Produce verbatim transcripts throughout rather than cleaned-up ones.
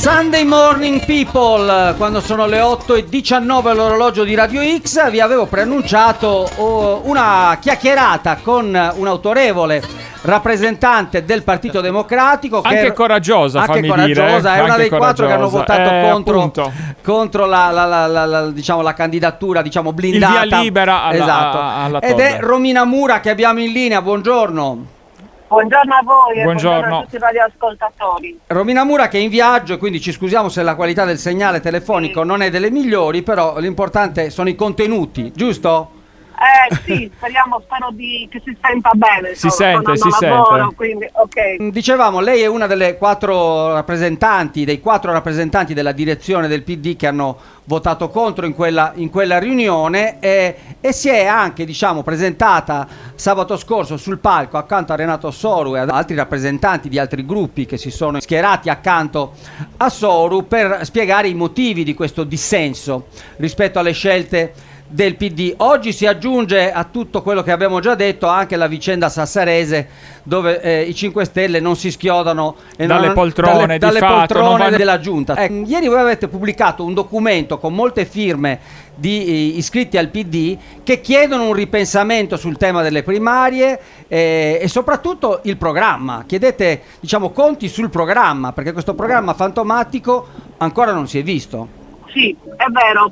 Sunday morning people, quando sono le otto e diciannove all'orologio di Radio X, vi avevo preannunciato oh, una chiacchierata con un autorevole rappresentante del Partito Democratico, anche che coraggiosa, anche fammi coraggiosa, dire, è una dei coraggiosa. quattro che hanno votato eh, contro, contro la, la, la, la, la, diciamo, la candidatura, diciamo, blindata, il via libera alla, esatto. alla Ed è Romina Mura che abbiamo in linea. Buongiorno. Buongiorno a voi e buongiorno. buongiorno a tutti i radioascoltatori. Romina Mura che è in viaggio, e quindi ci scusiamo se la qualità del segnale telefonico sì. non è delle migliori, però l'importante sono i contenuti, giusto? Eh sì, speriamo, spero di, che si senta bene. Si insomma, sente, si lavoro, sente. Quindi, okay. Dicevamo, lei è una delle quattro rappresentanti, dei quattro rappresentanti della direzione del P D che hanno votato contro in quella, in quella riunione e, e si è anche, diciamo, presentata sabato scorso sul palco accanto a Renato Soru e ad altri rappresentanti di altri gruppi che si sono schierati accanto a Soru per spiegare i motivi di questo dissenso rispetto alle scelte del P D. Oggi si aggiunge a tutto quello che abbiamo già detto anche la vicenda sassarese, dove eh, i cinque Stelle non si schiodano e dalle non, poltrone, dalle, di dalle fatto, poltrone non vanno... della giunta. Eh, ieri voi avete pubblicato un documento con molte firme di eh, iscritti al P D che chiedono un ripensamento sul tema delle primarie eh, e soprattutto il programma. Chiedete, diciamo, conti sul programma, perché questo programma fantomatico ancora non si è visto. Sì, è vero,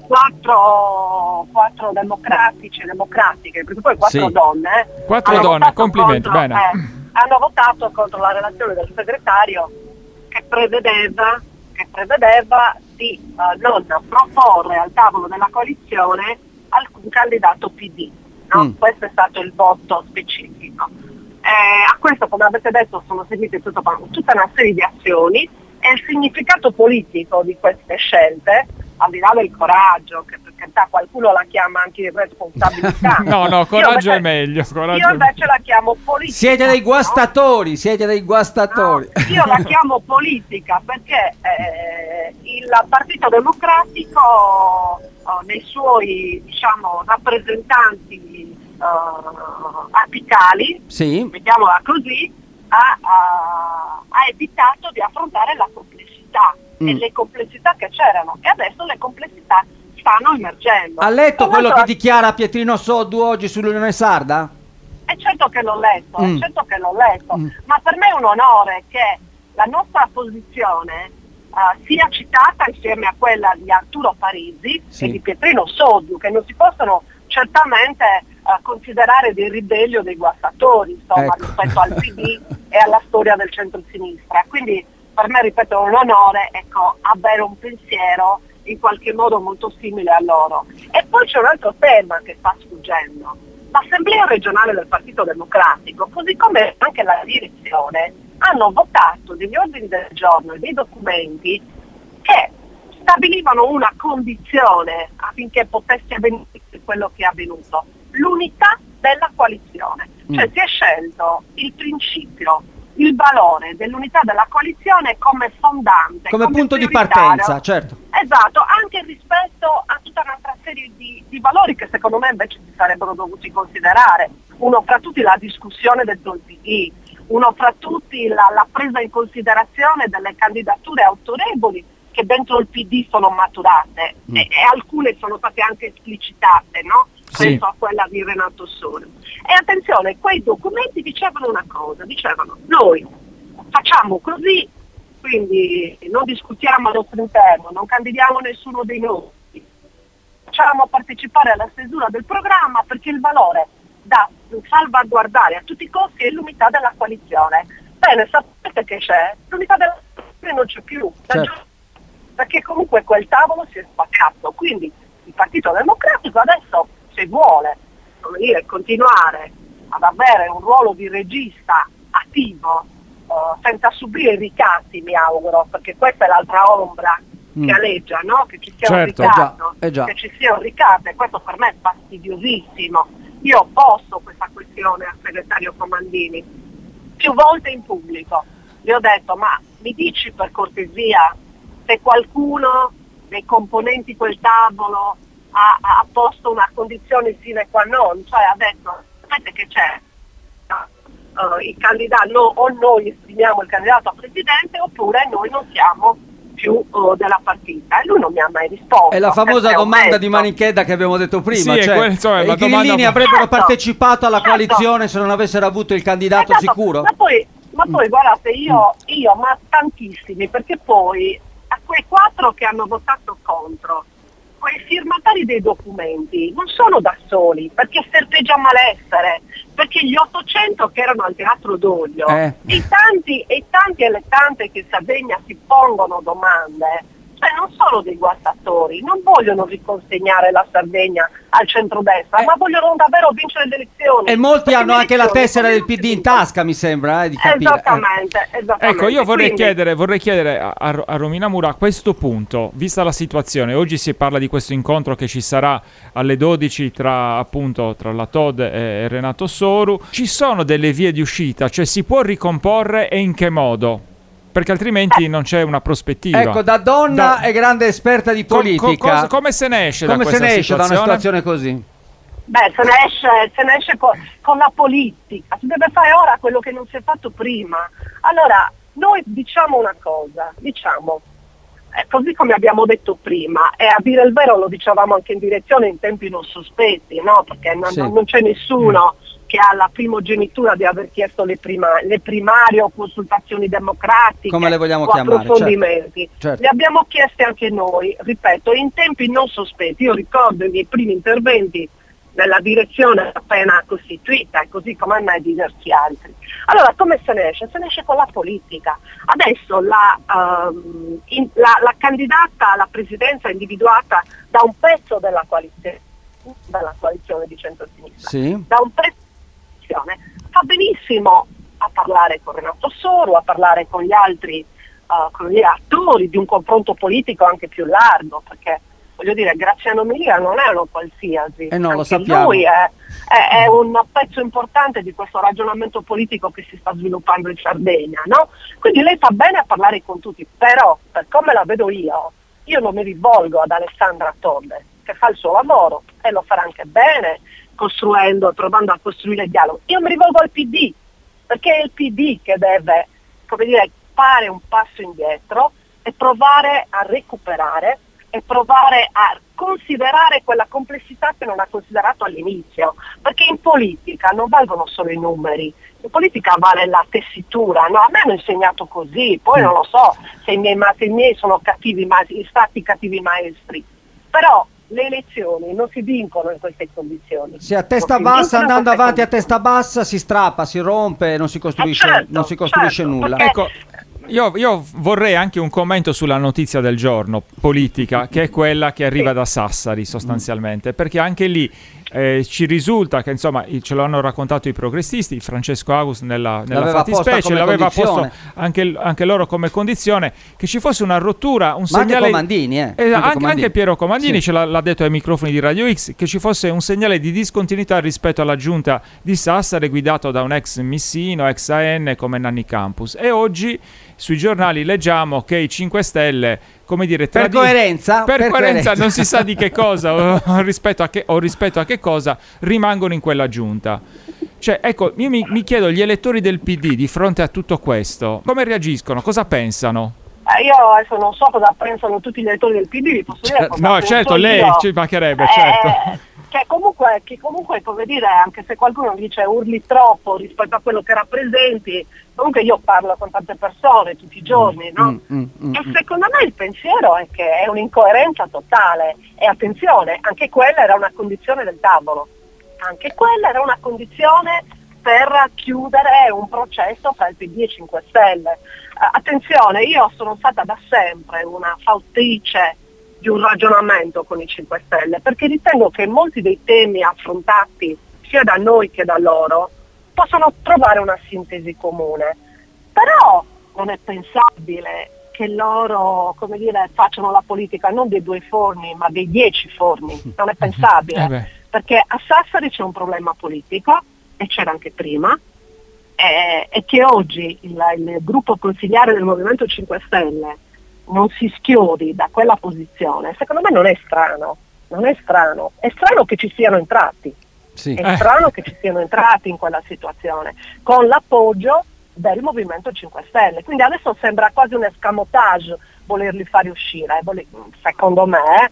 quattro, quattro democratici e democratiche, perché poi quattro sì. donne quattro donne, complimenti, contro, bene. Eh, hanno votato contro la relazione del segretario che prevedeva, che prevedeva di uh, non proporre al tavolo della coalizione alcun candidato P D. No? Mm. Questo è stato il voto specifico. Eh, a questo, come avete detto, sono seguite tutto, tutta una serie di azioni e il significato politico di queste scelte, al di là del coraggio, che per carità qualcuno la chiama anche responsabilità. no, no, coraggio invece, è meglio. Coraggio io invece la chiamo politica. Siete dei guastatori, no? siete dei guastatori. No, io la chiamo politica perché eh, il Partito Democratico oh, nei suoi, diciamo, rappresentanti uh, apicali, sì. mettiamola così, Ha, ha, ha evitato di affrontare la complessità mm. e le complessità che c'erano, e adesso le complessità stanno emergendo. Ha letto quello l'altro... che dichiara Pietrino Soddu oggi sull'Unione Sarda? È certo che l'ho letto, mm. è certo che l'ho letto, mm. ma per me è un onore che la nostra posizione uh, sia citata insieme a quella di Arturo Parisi sì. e di Pietrino Soddu, che non si possono certamente uh, considerare dei ribelli o dei guastatori, insomma, ecco. rispetto al P D e alla storia del centro-sinistra. Quindi per me, ripeto, è un onore, ecco, avere un pensiero in qualche modo molto simile a loro. E poi c'è un altro tema che sta sfuggendo. L'Assemblea regionale del Partito Democratico, così come anche la direzione, hanno votato degli ordini del giorno e dei documenti che stabilivano una condizione affinché potesse avvenire quello che è avvenuto: l'unità della coalizione. Cioè mm. si è scelto il principio, il valore dell'unità della coalizione come fondante, come, come punto di prioritario. partenza, certo. Esatto, anche rispetto a tutta un'altra serie di, di valori che secondo me invece si sarebbero dovuti considerare. Uno fra tutti la discussione dentro il P D, uno fra tutti la, la presa in considerazione delle candidature autorevoli che dentro il P D sono maturate mm. e, e alcune sono state anche esplicitate, no? Penso sì. a quella di Renato Soru. E attenzione, quei documenti dicevano una cosa, dicevano: noi facciamo così, quindi non discutiamo al nostro interno, non candidiamo nessuno dei nostri, facciamo partecipare alla stesura del programma perché il valore da salvaguardare a tutti i costi è l'unità della coalizione. Bene, sapete che c'è? L'unità della coalizione non c'è più, certo. perché comunque quel tavolo si è spaccato, quindi il Partito Democratico adesso, se vuole, come dire, continuare ad avere un ruolo di regista attivo, uh, senza subire ricatti, mi auguro, perché questa è l'altra ombra mm. che aleggia, no? Che ci sia certo, un ricatto, già, già. che ci sia un ricatto, e questo per me è fastidiosissimo. Io ho posto questa questione al segretario Comandini più volte in pubblico. Gli ho detto: ma mi dici per cortesia se qualcuno dei componenti quel tavolo ha, ha posto una condizione sine qua non, cioè ha detto: sapete che c'è, uh, il candidato, no, o noi esprimiamo il candidato a presidente oppure noi non siamo più uh, della partita, e lui non mi ha mai risposto. È la famosa perché ho domanda messo- di Manichedda che abbiamo detto prima, Sì, è cioè, quella, insomma, la i grillini domanda- avrebbero Certo, partecipato alla certo. coalizione se non avessero avuto il candidato Esatto, sicuro? Ma poi, ma poi guardate, io, io, ma tantissimi, perché poi a quei quattro che hanno votato contro, quei firmatari dei documenti non sono da soli, perché serpeggia malessere, perché gli ottocento che erano al Teatro Doglio Eh. e i tanti e i tanti e le tante che in Sardegna si pongono domande, cioè non sono dei guastatori, non vogliono riconsegnare la Sardegna al centrodestra, Eh. ma vogliono davvero vincere le elezioni. E molti Perché hanno le anche la elezioni tessera del sono P D in vincono. tasca, mi sembra, eh, di capire. Esattamente, esattamente. Ecco, io vorrei Quindi- chiedere, vorrei chiedere a, a- a Romina Mura a questo punto, vista la situazione, oggi si parla di questo incontro che ci sarà alle dodici tra appunto tra la Tod e Renato Soru, ci sono delle vie di uscita, cioè si può ricomporre e in che modo? Perché altrimenti non c'è una prospettiva. Ecco, da donna Da- e grande esperta di Co- co- politica, cosa- come se ne esce come da se questa ne esce da una situazione? situazione così? Beh, se ne esce, se ne esce con, con la politica, si deve fare ora quello che non si è fatto prima. Allora, noi diciamo una cosa, diciamo, eh, così come abbiamo detto prima, e a dire il vero lo dicevamo anche in direzione in tempi non sospetti, no? Perché non, Sì. non c'è nessuno che ha la primogenitura di aver chiesto le, prima- le primarie o consultazioni democratiche Come le vogliamo o chiamare, approfondimenti. certo, certo. Le abbiamo chieste anche noi, ripeto, in tempi non sospetti. Io ricordo i miei primi interventi nella direzione appena costituita, e così come me e diversi altri. Allora, come se ne esce? Se ne esce con la politica. Adesso la, ehm, in- la, la candidata alla presidenza individuata da un pezzo della coalizione, dalla coalizione di centrosinistra, Sì. da un pezzo della coalizione, fa benissimo a parlare con Renato Soru, a parlare con gli altri, eh, con gli attori di un confronto politico anche più largo, perché voglio dire, Graziano Milia non è uno qualsiasi, Eh no, lo anche sappiamo. lui è, è- è un pezzo importante di questo ragionamento politico che si sta sviluppando in Sardegna, no? Quindi lei fa bene a parlare con tutti, però per come la vedo io, io non mi rivolgo ad Alessandra Todde, che fa il suo lavoro e lo farà anche bene, costruendo, provando a costruire il dialogo. Io mi rivolgo al P D, perché è il P D che deve, come dire, fare un passo indietro e provare a recuperare e provare a considerare quella complessità che non ha considerato all'inizio, perché in politica non valgono solo i numeri, in politica vale la tessitura, no? A me hanno insegnato così, poi non lo so se i miei, ma- se i miei sono cattivi, ma- stati cattivi maestri, però le elezioni non si vincono in queste condizioni. Se a testa Non si bassa, vincono in andando queste avanti a condizioni. testa bassa, si strappa, si rompe, non si costruisce, certo, non si costruisce certo, nulla. perché- Ecco, io, io vorrei anche un commento sulla notizia del giorno politica, che è quella che arriva da Sassari sostanzialmente, perché anche lì eh, ci risulta che, insomma, i- ce lo hanno raccontato i progressisti, Francesco Agus nella, nella L'aveva posta fattispecie, come l'aveva posto condizione. anche, anche loro come condizione, che ci fosse una rottura, un Ma anche segnale... Comandini, eh. Eh, Anche anche, Comandini. anche Piero Comandini Sì. ce l'ha, l'ha detto ai microfoni di Radio X, che ci fosse un segnale di discontinuità rispetto alla giunta di Sassari guidato da un ex Missino, ex A N come Nanni Campus, e oggi sui giornali leggiamo che i cinque Stelle, come dire, Per tradi- coerenza, per per coerenza coerenza. non si sa di che cosa o rispetto a che, o rispetto a che cosa rimangono in quella giunta. Cioè, ecco, io mi, mi chiedo, gli elettori del P D di fronte a tutto questo come reagiscono, cosa pensano? Eh, io adesso non so cosa pensano tutti gli elettori del P D, vi posso dire Certo, cosa no, penso certo, lei io. ci mancherebbe, Eh, certo. Che comunque, che comunque, come dire, anche se qualcuno dice urli troppo rispetto a quello che rappresenti, comunque io parlo con tante persone tutti i giorni, no? Mm, mm, mm, E mm. secondo me il pensiero è che è un'incoerenza totale. E attenzione, anche quella era una condizione del tavolo. Anche quella era una condizione per chiudere un processo tra il P D e cinque Stelle. Eh, attenzione, io sono stata da sempre una fautrice di un ragionamento con i cinque Stelle, perché ritengo che molti dei temi affrontati sia da noi che da loro possono trovare una sintesi comune. Però non è pensabile che loro, come dire, facciano la politica non dei due forni, ma dei dieci forni. Non è pensabile. Eh beh. Perché a Sassari c'è un problema politico, e c'era anche prima, e, e che oggi il, il gruppo consigliare del Movimento cinque Stelle non si schiodi da quella posizione, secondo me non è strano, non è strano, è strano che ci siano entrati, Sì. è strano che ci siano entrati in quella situazione, con l'appoggio del Movimento cinque Stelle, quindi adesso sembra quasi un escamotage volerli fare uscire. Secondo me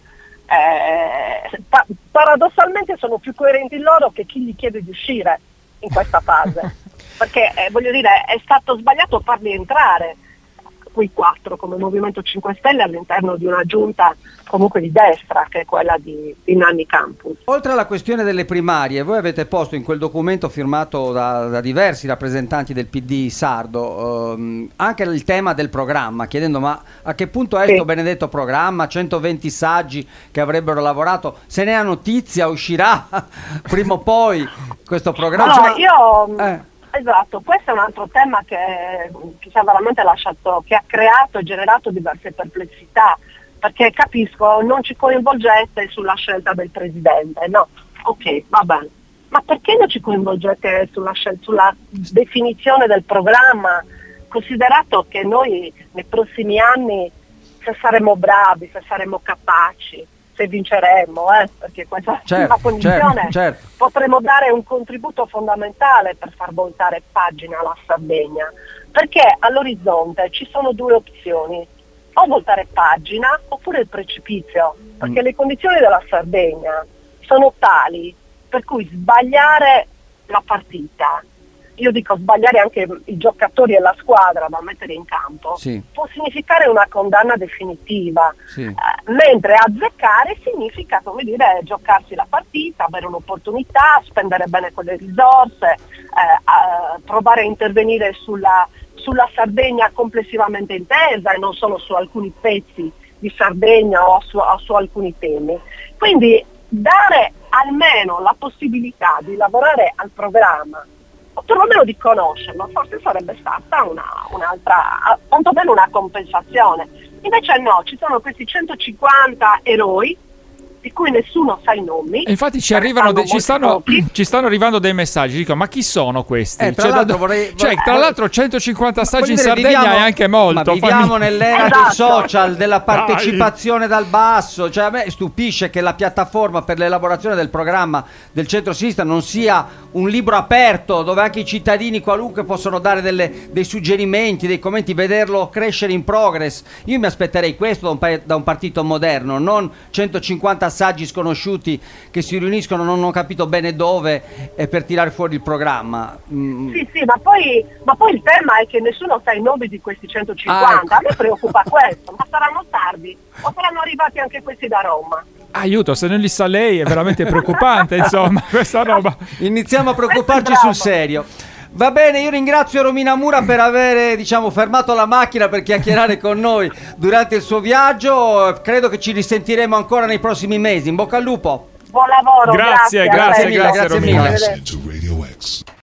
eh, pa- paradossalmente sono più coerenti loro che chi gli chiede di uscire in questa fase, perché eh, voglio dire, è stato sbagliato farli entrare quei quattro come Movimento cinque Stelle all'interno di una giunta comunque di destra, che è quella di, di Nanni Campus. Oltre alla questione delle primarie, voi avete posto in quel documento firmato da, da diversi rappresentanti del P D sardo ehm, anche il tema del programma, chiedendo ma a che punto è questo Sì. benedetto programma, centoventi saggi che avrebbero lavorato, se ne ha notizia, uscirà prima o poi questo programma? Allora, Cioè, io... eh. Esatto, questo è un altro tema che, che ci ha veramente lasciato, che ha creato e generato diverse perplessità, perché capisco, non ci coinvolgete sulla scelta del presidente, no, ok, va bene, ma perché non ci coinvolgete sulla, scel- sulla definizione del programma, considerato che noi nei prossimi anni, se saremo bravi, se saremo capaci, se vinceremo, eh, perché questa Certo, è una condizione, certo, certo. potremo dare un contributo fondamentale per far voltare pagina alla Sardegna, perché all'orizzonte ci sono due opzioni, o voltare pagina oppure il precipizio, perché Mm. le condizioni della Sardegna sono tali per cui sbagliare la partita, io dico sbagliare anche i giocatori e la squadra da mettere in campo, Sì. può significare una condanna definitiva, Sì. eh, mentre azzeccare significa, come dire, giocarsi la partita, avere un'opportunità, spendere bene quelle risorse, eh, a provare a intervenire sulla, sulla Sardegna complessivamente intesa e non solo su alcuni pezzi di Sardegna o su, o su alcuni temi. Quindi dare almeno la possibilità di lavorare al programma, o perlomeno di conoscerlo, forse sarebbe stata una, un'altra, quantomeno una compensazione. Invece no, ci sono questi centocinquanta eroi di cui nessuno sa i nomi. E infatti ci ne arrivano sanno de- ci, molti stanno, pochi. ci stanno arrivando dei messaggi, dico ma chi sono questi? Eh, tra Cioè, l'altro da- vorrei- cioè, tra vorrei- l'altro centocinquanta assaggi in Voglio dire, Sardegna viviamo- è anche molto. Ma viviamo fammi- nell'era Esatto. dei social, della partecipazione dal basso. Cioè, a me stupisce che la piattaforma per l'elaborazione del programma del centro-sinistra non sia un libro aperto dove anche i cittadini qualunque possono dare delle- dei suggerimenti, dei commenti, vederlo crescere in progress. Io mi aspetterei questo da un, pa- da un partito moderno, non centocinquanta assaggi sconosciuti che si riuniscono non ho capito bene dove e per tirare fuori il programma. Mm. Sì, sì, ma poi, ma poi il tema è che nessuno sa i nomi di questi centocinquanta. Ah, A me preoccupa questo, ma saranno tardi o saranno arrivati anche questi da Roma? Aiuto, se non li sa lei è veramente preoccupante, insomma, questa roba. Iniziamo a preoccuparci Questo è sul bravo. serio. Va bene, io ringrazio Romina Mura per aver diciamo, fermato la macchina per chiacchierare con noi durante il suo viaggio. Credo che ci risentiremo ancora nei prossimi mesi. In bocca al lupo. Buon lavoro, Grazie, grazie, grazie, a mille, presto. grazie Romina. mille. Arrivederci. To Radio X.